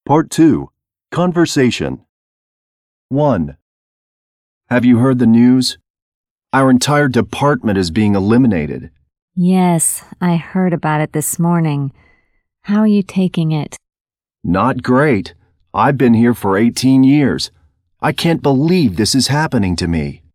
Part 2. Conversation. 1. Have you heard the news? Our entire department is being eliminated. Yes, I heard about it this morning. How are you taking it? Not great. I've been here for 18 years. I can't believe this is happening to me.